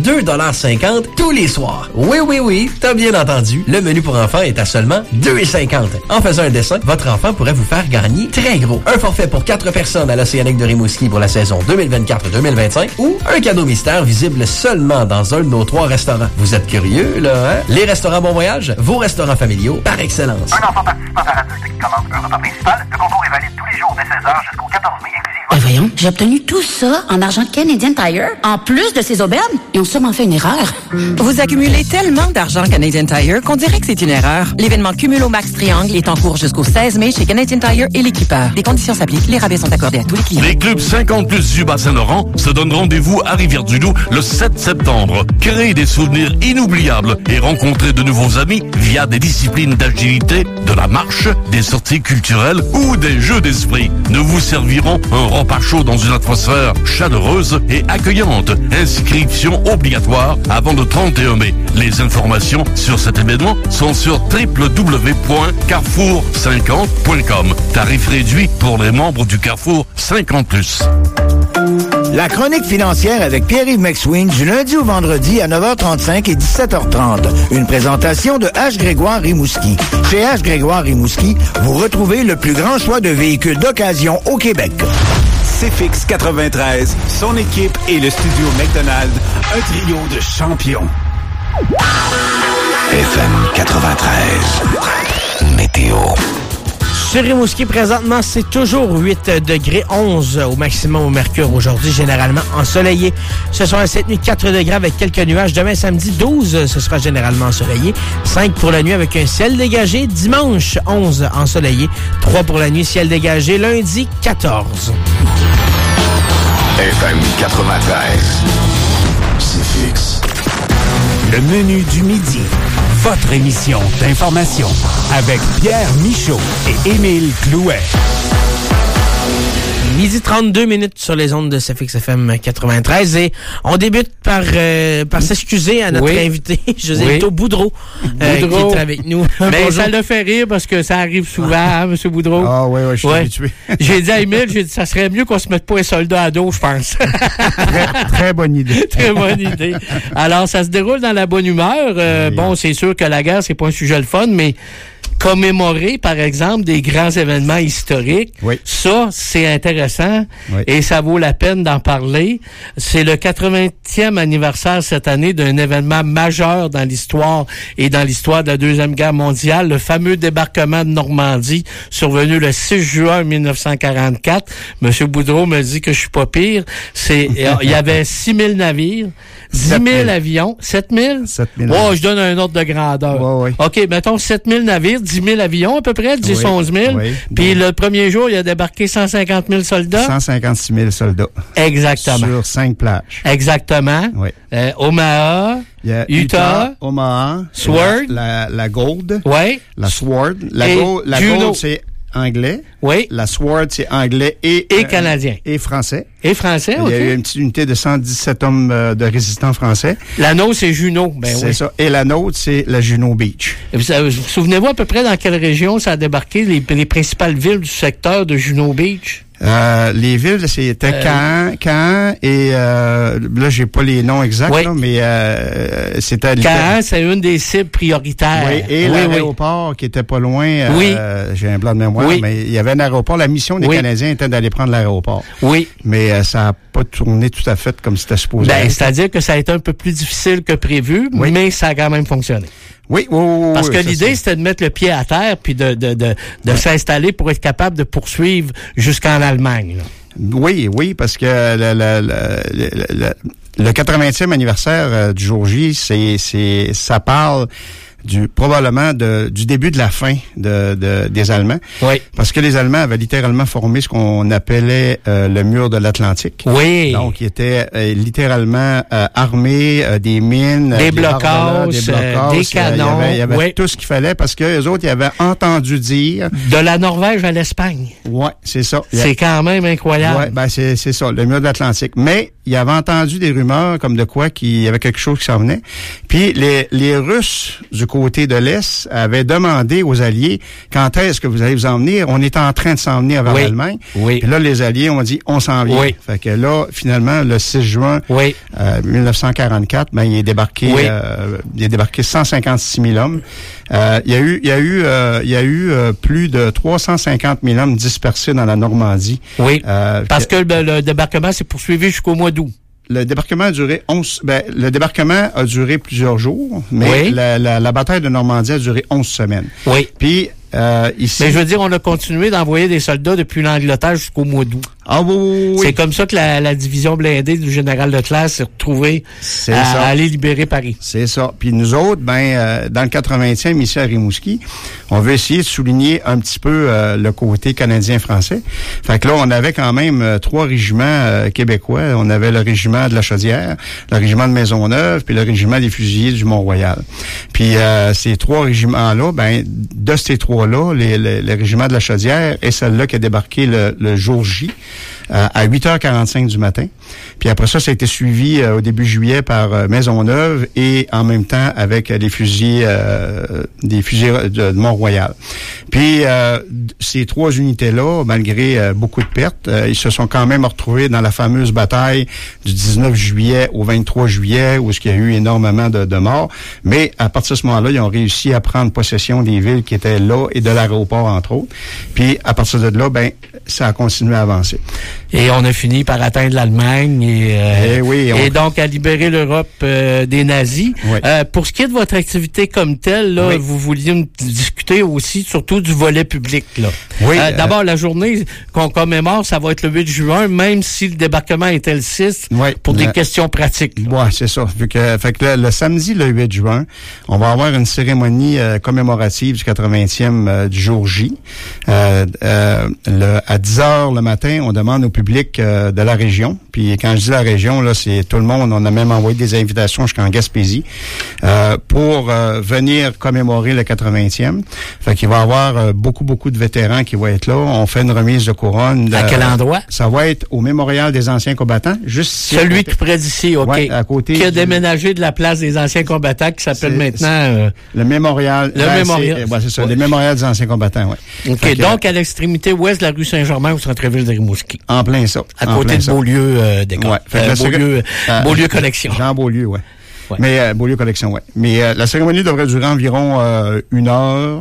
2,50$ tous les soirs. Oui, t'as bien entendu. Le menu pour enfants est à seulement 2,50$. En faisant un dessin, votre enfant pourrait vous faire gagner très gros. Un forfait pour 4 personnes à l'Océanique de Rimouski pour la saison 2024-2025 ou un cadeau mystère visible seulement dans un de nos 3 restaurants. Vous êtes curieux, là, hein? Les restaurants Bon Voyage, vos restaurants familiaux par excellence. Un enfant participant par adulte qui commande un repas principal, le concours est valide tous les jours dès 16h jusqu'au 14 mai exclusivement. Ben voyons, j'ai obtenu tout ça en argent Canadian Tire, en plus de ces aubaines. Ils ont sûrement fait une erreur. Vous accumulez tellement d'argent Canadian Tire qu'on dirait que c'est une erreur. L'événement Cumulo Max Triangle est en cours jusqu'au 16 mai chez Canadian Tire et l'équipeur. Des conditions s'appliquent, les rabais sont accordés à tous les clients. Les clubs 50+ du Bas-Saint-Laurent se donnent rendez-vous à Rivière-du-Loup le 7 septembre. Créez des souvenirs inoubliables et rencontrez de nouveaux amis via des disciplines d'agilité, de la marche, des sorties culturelles ou des jeux d'esprit. Nous vous servirons un repas chaud dans une atmosphère chaleureuse et accueillante. Inscription obligatoire avant le 31 mai. Les informations sur cet événement sont sur www.carrefour50.com. Tarif réduit pour les membres du Carrefour 50+. La chronique financière avec Pierre-Yves McSween du lundi au vendredi à 9h35 et 17h30. Une présentation de H. Grégoire Rimouski. Chez H. Grégoire Rimouski, vous retrouvez le plus grand choix de véhicules d'occasion au Québec. CFX 93, son équipe et le studio McDonald, un trio de champions. FM 93, météo. Sur Rimouski, présentement, c'est toujours 8 degrés, 11 au maximum au mercure aujourd'hui, généralement ensoleillé. Ce soir, cette nuit, 4 degrés avec quelques nuages. Demain, samedi, 12, ce sera généralement ensoleillé. 5 pour la nuit avec un ciel dégagé. Dimanche, 11 ensoleillé. 3 pour la nuit, ciel dégagé. Lundi, 14. FM 93, c'est fixe. Le menu du midi. Votre émission d'information avec Pierre Michaud et Émile Clouet. Midi 32 minutes sur les ondes de CFX FM 93 et on débute par s'excuser à notre invité, José-Lito Boudreau, qui est avec nous. Mais ça le fait rire parce que ça arrive souvent, hein, M. Boudreau. Ah oui, je suis habitué. J'ai dit à Émile, ça serait mieux qu'on se mette pas un soldat à dos, je pense. Très bonne idée. Très bonne idée. Alors, ça se déroule dans la bonne humeur. Bon, c'est sûr que la guerre, c'est pas un sujet le fun, mais commémorer, par exemple, des grands événements historiques, ça, c'est intéressant et ça vaut la peine d'en parler. C'est le 80e anniversaire cette année d'un événement majeur dans l'histoire et dans l'histoire de la Deuxième Guerre mondiale, le fameux débarquement de Normandie, survenu le 6 juin 1944. Monsieur Boudreau me dit que je suis pas pire. Il y avait 6 000 navires, 10 000 avions, 7 000? 7 000. Oh, je donne un ordre de grandeur. OK, mettons 7 000 navires, 10 000 avions à peu près, 11 000. Puis le premier jour, il a débarqué 150 000 soldats. 156 000 soldats. Exactement. Sur 5 plages. Exactement. Omaha, Utah, Omaha, Sword, la Gold, la Sword, la Gold, c'est anglais. La Sword, c'est anglais et canadien. Et français. Et français, Il y a eu une petite unité de 117 hommes de résistants français. La nôtre, c'est Juno. C'est ça. Et la nôtre, c'est la Juno Beach. Vous souvenez-vous à peu près dans quelle région ça a débarqué, les principales villes du secteur de Juno Beach? Les villes, c'était Caen et là j'ai pas les noms exacts, là, mais c'était Caen, c'est une des cibles prioritaires. Et l'aéroport qui était pas loin. J'ai un blanc de mémoire, mais il y avait un aéroport. La mission des Canadiens était d'aller prendre l'aéroport. Mais ça a pas tourné tout à fait comme c'était supposé. C'est-à-dire que ça a été un peu plus difficile que prévu, mais ça a quand même fonctionné. Parce que l'idée, c'était de mettre le pied à terre puis de s'installer pour être capable de poursuivre jusqu'en Allemagne. Là. Oui, parce que le 80e anniversaire du jour J, ça parle probablement du début de la fin des Allemands. Parce que les Allemands avaient littéralement formé ce qu'on appelait le mur de l'Atlantique. Donc, ils étaient littéralement armés, des mines, des blockhaus, des canons. Il y avait tout ce qu'il fallait parce que les autres, ils avaient entendu dire... De la Norvège à l'Espagne. C'est ça. C'est quand même incroyable. C'est ça, le mur de l'Atlantique. Mais il avait entendu des rumeurs comme de quoi qu'il y avait quelque chose qui s'en venait. Puis les Russes, du côté de l'Est, avait demandé aux Alliés quand est-ce que vous allez vous en venir. On est en train de s'en venir vers l'Allemagne. Oui. Puis là, les Alliés ont dit on s'en vient. Oui. Fait que là, finalement, le 6 juin 1944, ben il est débarqué 156 000 hommes. Il y a eu plus de 350 000 hommes dispersés dans la Normandie. Oui. Parce que le débarquement s'est poursuivi jusqu'au mois d'août. Le débarquement a duré le débarquement a duré plusieurs jours, mais la bataille de Normandie a duré 11 semaines. Oui. Puis ici. Mais je veux dire, on a continué d'envoyer des soldats depuis l'Angleterre jusqu'au mois d'août. Ah oui. C'est comme ça que la division blindée du général Leclerc s'est retrouvée à aller libérer Paris. C'est ça. Puis nous autres, dans le 80e, ici à Rimouski, on veut essayer de souligner un petit peu le côté canadien-français. Fait que là, on avait quand même 3 régiments québécois. On avait le régiment de la Chaudière, le régiment de Maisonneuve, puis le régiment des fusiliers du Mont-Royal. Puis ces 3 régiments-là, de ces 3-là, le régiment de la Chaudière est celle-là qui a débarqué le jour J. À 8h45 du matin. Puis après ça a été suivi au début juillet par Maisonneuve et en même temps avec des fusiliers de Mont-Royal. Puis ces 3 unités-là, malgré beaucoup de pertes, ils se sont quand même retrouvés dans la fameuse bataille du 19 juillet au 23 juillet où il y a eu énormément de morts. Mais à partir de ce moment-là, ils ont réussi à prendre possession des villes qui étaient là et de l'aéroport, entre autres. Puis à partir de là, ça a continué à avancer. Et on a fini par atteindre l'Allemagne et donc à libérer l'Europe des nazis. Oui. Pour ce qui est de votre activité comme telle, là, vous vouliez nous discuter aussi surtout du volet public. Là. Oui, d'abord, la journée qu'on commémore, ça va être le 8 juin, même si le débarquement était le 6, pour des questions pratiques. Oui, c'est ça. Fait que le samedi, le 8 juin, on va avoir une cérémonie commémorative du 80e du jour J. À 10h le matin, on demande au public de la région. Puis quand je dis la région, là, c'est tout le monde. On a même envoyé des invitations jusqu'en Gaspésie pour venir commémorer le 80e. Fait qu'il va y avoir beaucoup de vétérans qui vont être là. On fait une remise de couronne. À quel endroit? Ça va être au Mémorial des anciens combattants. Juste ici. Celui tout près d'ici, OK. Ouais, à côté. Qui a déménagé de la place des anciens combattants qui s'appelle maintenant... le Mémorial. Mémorial. C'est ça, le Mémorial des anciens combattants, oui. OK, donc à l'extrémité ouest de la rue Saint-Germain au centre-ville de Rimouski. En plein ça. À côté de Beaulieu décor. Beaulieu Collection. Jean Beaulieu, oui. Ouais. Mais Beaulieu Collection, oui. Mais la cérémonie devrait durer environ 1 heure.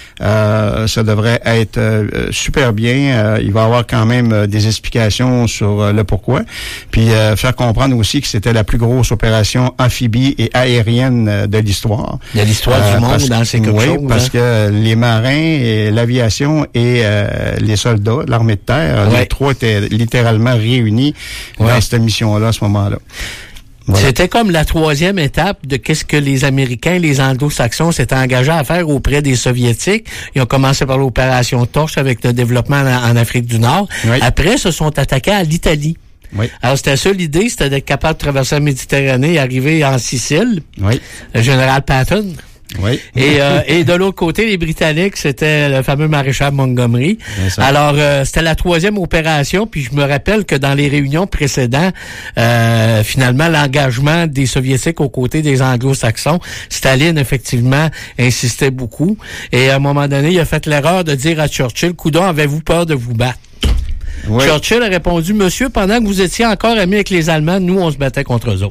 Ça devrait être super bien. Il va y avoir quand même des explications sur le pourquoi. Puis faire comprendre aussi que c'était la plus grosse opération amphibie et aérienne de l'histoire. De l'histoire du monde dans ces quelque chose. Oui, parce que les marins, et l'aviation et les soldats, l'armée de terre, les 3 étaient littéralement réunis dans cette mission-là à ce moment-là. Voilà. C'était comme la 3e étape de qu'est-ce que les Américains, les Anglo-Saxons s'étaient engagés à faire auprès des Soviétiques. Ils ont commencé par l'opération Torche avec le développement en Afrique du Nord. Oui. Après, ils se sont attaqués à l'Italie. Oui. Alors, c'était ça l'idée, c'était d'être capable de traverser la Méditerranée et arriver en Sicile. Oui. Le général Patton. Oui. Et de l'autre côté, les Britanniques, c'était le fameux maréchal Montgomery. Alors, c'était la 3e opération, puis je me rappelle que dans les réunions précédentes, finalement, l'engagement des Soviétiques aux côtés des Anglo-Saxons, Staline, effectivement, insistait beaucoup. Et à un moment donné, il a fait l'erreur de dire à Churchill, coudonc, avez-vous peur de vous battre? Oui. Churchill a répondu, monsieur, pendant que vous étiez encore amis avec les Allemands, nous, on se battait contre eux autres.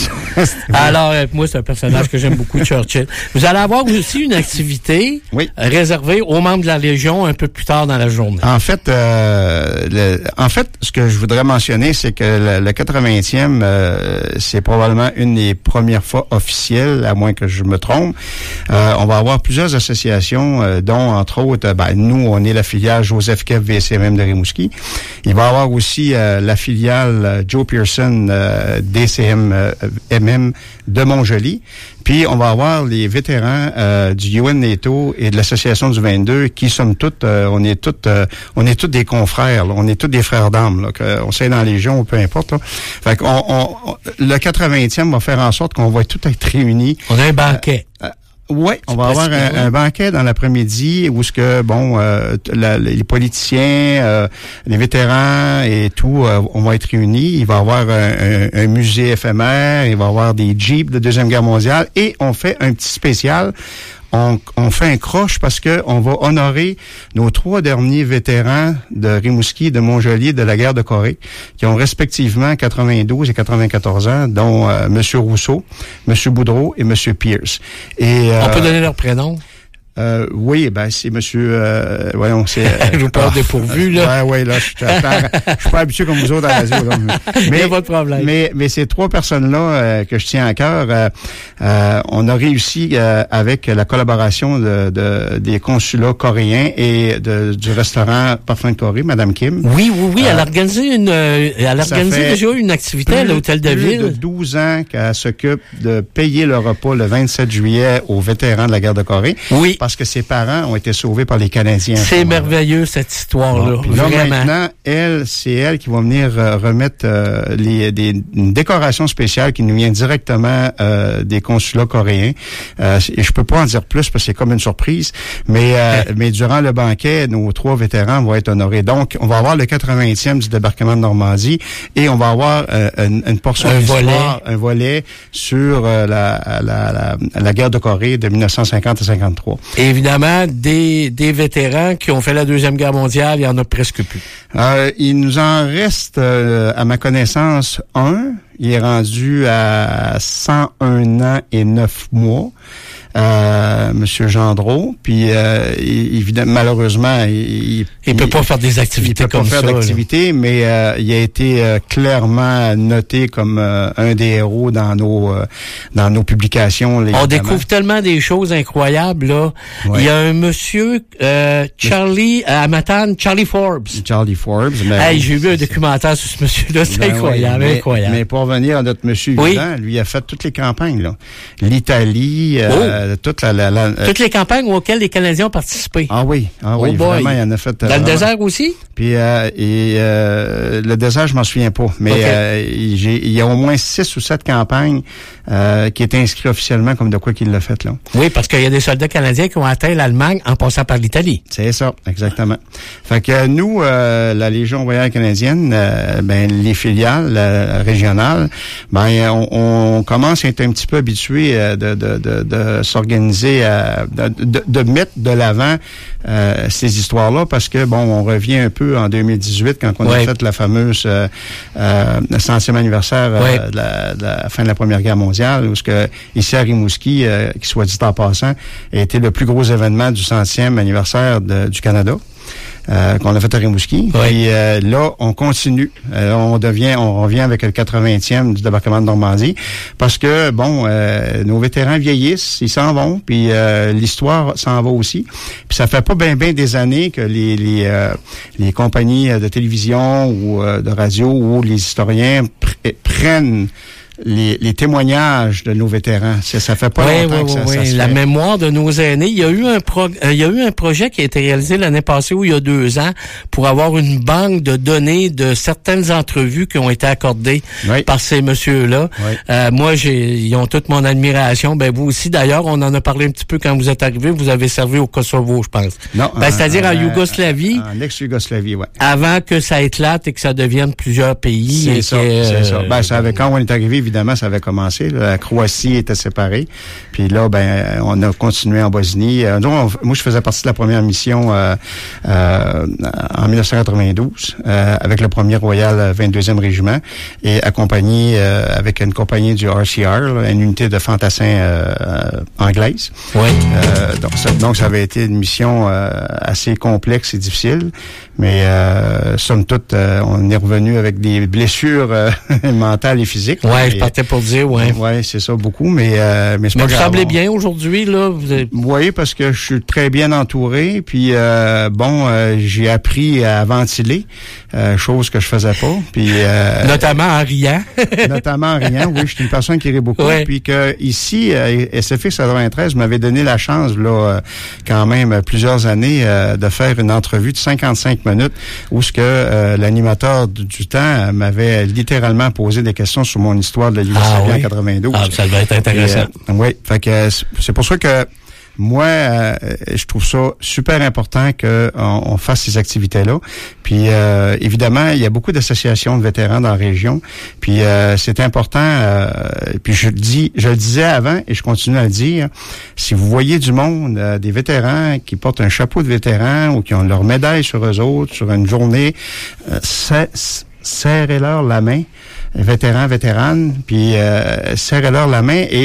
Alors, moi, c'est un personnage que j'aime beaucoup, Churchill. Vous allez avoir aussi une activité réservée aux membres de la Légion un peu plus tard dans la journée. En fait, ce que je voudrais mentionner, c'est que le 80e, c'est probablement une des premières fois officielles, à moins que je me trompe. On va avoir plusieurs associations, dont, entre autres, nous, on est la filiale Joseph Kev VCMM de Rimouski. Il va y avoir aussi la filiale Joe Pearson DCMM de Montjoly. Puis on va avoir les vétérans du UN NATO et de l'association du 22 qui sommes toutes, on est tous des confrères, là. On est tous des frères d'armes, là, on sait dans les Légions, peu importe. Là. Fait qu'on le 80e va faire en sorte qu'on va tout être réunis. On a un banquet. Oui, on va avoir un banquet dans l'après-midi où ce que les politiciens, les vétérans et tout, on va être réunis. Il va y avoir un musée éphémère, il va y avoir des jeeps de Deuxième Guerre mondiale et on fait un petit spécial. On fait un croche parce que on va honorer nos 3 derniers vétérans de Rimouski, de Montjolier, de la guerre de Corée, qui ont respectivement 92 et 94 ans, dont Monsieur Rousseau, Monsieur Boudreau et Monsieur Pierce. Et on peut donner leur prénom? Oui, c'est monsieur, voyons, c'est... Je vous parle dépourvu, là. Ouais, là, je suis pas habitué comme vous autres à la radio, là. Mais, y a pas de problème. Mais ces 3 personnes-là, que je tiens à cœur, on a réussi, avec la collaboration des consulats coréens et du restaurant Parfum de Corée, Madame Kim. Oui, elle a organisé déjà une activité à l'Hôtel de Ville. De 12 ans qu'elle s'occupe de payer le repas le 27 juillet aux vétérans de la guerre de Corée. Oui. Parce que ses parents ont été sauvés par les Canadiens. C'est merveilleux, cette histoire-là. Bon, là, maintenant, c'est elle qui va venir remettre une décoration spéciale qui nous vient directement des consulats coréens. Et je peux pas en dire plus parce que c'est comme une surprise. Mais durant le banquet, nos 3 vétérans vont être honorés. Donc, on va avoir le 80e du débarquement de Normandie et on va avoir une portion d'histoire, un volet sur la guerre de Corée de 1950 à 53. Et évidemment, des vétérans qui ont fait la Deuxième Guerre mondiale, il y en a presque plus. Il nous en reste, à ma connaissance, un. Il est rendu à 101 ans et 9 mois. Monsieur Gendreau, puis évidemment, malheureusement, il peut pas faire des activités comme ça. Il peut pas faire d'activités, mais il a été clairement noté comme un des héros dans nos publications. On découvre tellement des choses incroyables là. Ouais. Il y a un monsieur Charlie à Matane, Charlie Forbes. J'ai vu un documentaire sur ce monsieur-là, c'est incroyable, incroyable. Mais pour revenir à notre monsieur vivant, lui a fait toutes les campagnes là, l'Italie. Toutes les campagnes auxquelles les Canadiens ont participé. Ah oui, vraiment, il en a fait. Dans le désert aussi? Puis le désert, je m'en souviens pas, mais il y a au moins 6 ou 7 campagnes qui étaient inscrites officiellement comme de quoi qu'il l'a fait là. Oui, parce qu'il y a des soldats canadiens qui ont atteint l'Allemagne en passant par l'Italie. C'est ça, exactement. Fait que nous, la Légion royale canadienne, les filiales régionales, on commence à être un petit peu habitué de s'organiser, de mettre de l'avant ces histoires-là, parce que on revient un peu en 2018 quand on a fait la fameuse 100e anniversaire de la fin de la Première Guerre mondiale, où ici à Rimouski, qui soit dit en passant, a été le plus gros événement du 100e anniversaire du Canada. Qu'on a fait à Rimouski. Oui. Puis là, on continue. On revient avec le 80e du débarquement de Normandie, parce que nos vétérans vieillissent, ils s'en vont, puis l'histoire s'en va aussi. Puis ça fait pas bien des années que les compagnies de télévision ou de radio ou les historiens prennent les témoignages de nos vétérans. Ça fait pas longtemps que ça se fait. La mémoire de nos aînés. Il y a eu un projet qui a été réalisé l'année passée ou il y a 2 ans pour avoir une banque de données de certaines entrevues qui ont été accordées par ces messieurs-là. Oui. Moi, ils ont toute mon admiration. Vous aussi, d'ailleurs, on en a parlé un petit peu quand vous êtes arrivé. Vous avez servi au Kosovo, je pense. Non. C'est-à-dire en Yougoslavie. En ex-Yougoslavie, oui. Avant que ça éclate et que ça devienne plusieurs pays. C'est ça. Quand on est arrivé, évidemment, ça avait commencé. La Croatie était séparée. Puis là, on a continué en Bosnie. Moi, je faisais partie de la première mission en 1992 avec le 1er Royal 22e Régiment et accompagné avec une compagnie du RCR, une unité de fantassins anglaise. Oui. Donc, ça avait été une mission assez complexe et difficile. Mais somme toute, on est revenu avec des blessures mentales et physiques. Ouais, je partais pour dire, ouais. Ouais, c'est ça, beaucoup, mais c'est pas grave. Vous semblez bien aujourd'hui, là? Oui, parce que je suis très bien entouré, puis j'ai appris à ventiler, chose que je faisais pas, puis... notamment en riant. Notamment en riant, oui, je suis une personne qui rit beaucoup, puis que ici, SFX 93 m'avait donné la chance, là, quand même, plusieurs années, de faire une entrevue de 55 minutes, où l'animateur du temps m'avait littéralement posé des questions sur mon histoire de la Yougoslavie en 92. Ah, ça va être intéressant. Oui, fait que c'est pour ça que moi, je trouve ça super important qu'on fasse ces activités-là. Puis, évidemment, il y a beaucoup d'associations de vétérans dans la région. Puis, c'est important. Puis, je le disais avant et je continue à le dire. Si vous voyez du monde, des vétérans qui portent un chapeau de vétéran ou qui ont leur médaille sur eux autres sur une journée, serrez-leur la main, vétérans, vétéranes, puis serrez-leur la main et